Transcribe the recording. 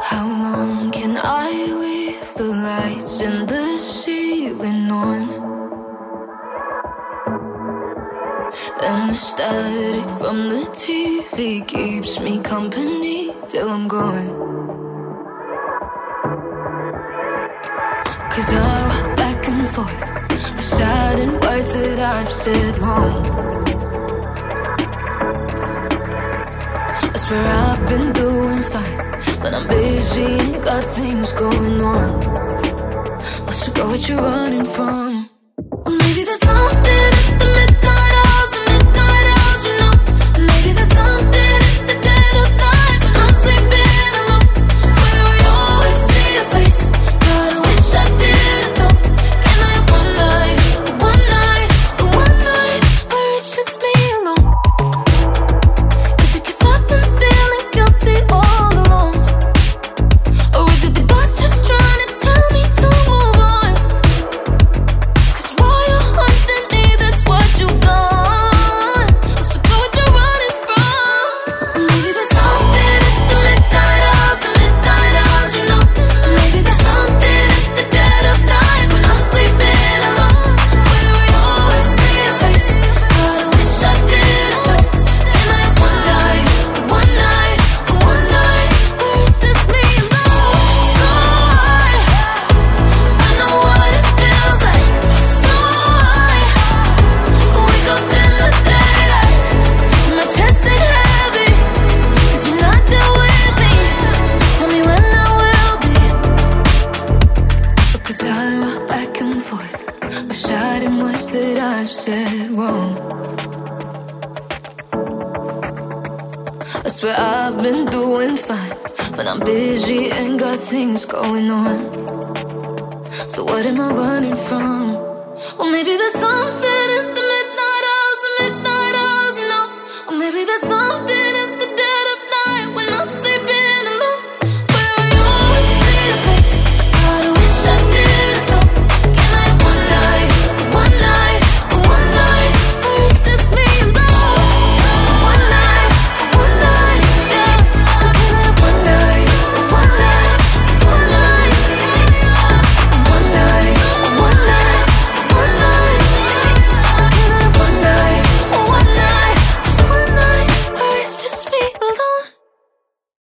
How long can I leave the lights in the ceiling on? And the static from the TV keeps me company till I'm gone. 'Cause I rock back and forth, reciting words that I've said wrong. I swear I've been doing fine, but I'm busy and got things going on. I should go what you're running from. Or maybe there's something at the midnight hours, you know. Maybe there's something at the dead of night when I'm sleeping alone, where I always see your face. God, I wish I didn't know. Can I have one night where it's just me alone? Is it 'cause I've been feeling guilty all along? Or is it the God's just trying to tell me to move on? 'Cause while you're haunting me, that's what you've done. So go what you're running from. Maybe there's something at the midnight hours, you know. Maybe there's something at the dead of night when I'm sleeping alone, where I always see your face. God, I wish I didn't know. Can I have one night where it's just me alone? So I know what it feels like. So I wake up in the daylight, my chest ain't heavy, 'cause you're not there with me. Tell me when I will be. Because I rock back and forth, reciting words that I've said wrong. I swear I've been doing fine, but I'm busy and got things going on. So what am I running from? Well, maybe there's something